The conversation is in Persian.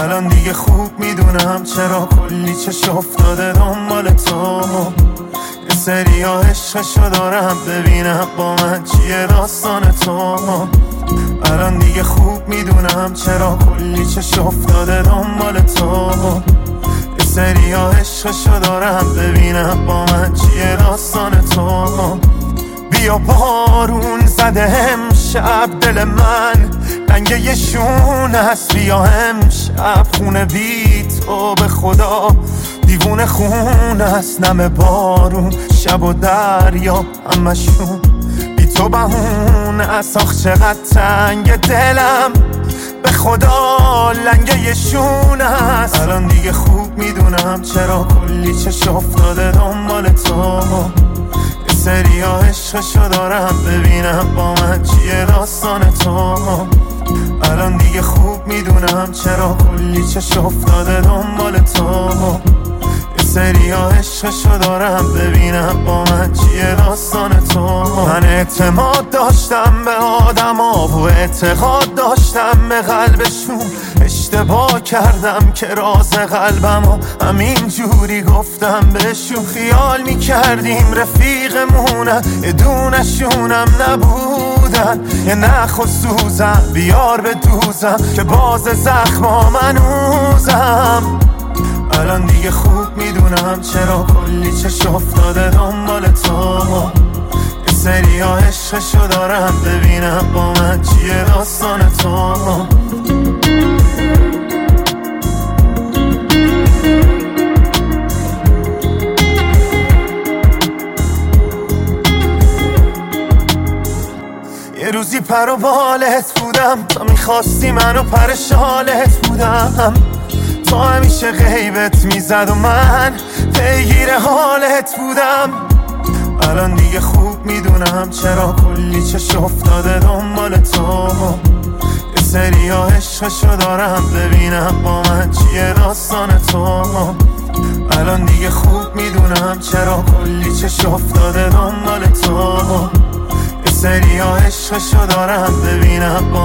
الان دیگه خوب میدونم چرا کلی چش افتاده دنبال تو. یه سریا عشقشو دارم ببینم با من چیه داستان تو. الان دیگه خوب میدونم چرا کلی چش افتاده دنبال تو. یه سریا عشقشو دارم ببینم با من چیه داستان تو. بیا بارون زده امشب دل من رنگ یه شون هست. بیا امشب خونه بی تو به خدا دیوونه خون است. نم بارون شب و دریا همشون بی تو بهون است. آخ چقدر تنگ دلم به خدا لنگ یه شون هست. الان دیگه خوب میدونم چرا کلی چش افتاده دنبال تو. سریا عشقشو دارم ببینم با من چیه داستان تو. الان دیگه خوب میدونم چرا کلی چش افتاده دنبال تو. سریا عشقشو دارم ببینم با من چیه داستان تو. من اعتماد داشتم به آدما و اعتقاد داشتم به قلبشون. اشتباه کردم که راز قلبمو همین جوری گفتم بهشون. خیال میکردیم رفیقمونن یه دونشونم نبودن. یه نخ و سوزم بیار به دوزم که باز زخما منوزم. الان دیگه خوب میدونم چرا کلی چش افتاده دنبال تو. یه سریا عشقشو دارم ببینم با من چیه داستان تو. یه روزی پر و بالت بودم تا میخواستی منو پر شالت بودم. تو همیشه غیبت میزد و من پیگیر حالت بودم. الان دیگه خوب میدونم چرا کلی چش افتاده دنبال تو. یه سریا عشقشو دارم ببینم با من چیه داستان تو. الان دیگه خوب میدونم چرا کلی چش افتاده دنبال تو. یه سریا عشقشو دارم ببینم با